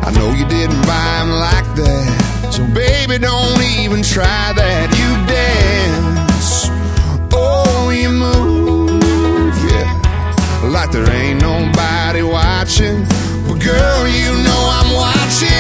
I know you didn't buy them like that, so baby, don't even try that. You dance, oh, you move, yeah, like there ain't nobody watching. But girl, you know I'm watching.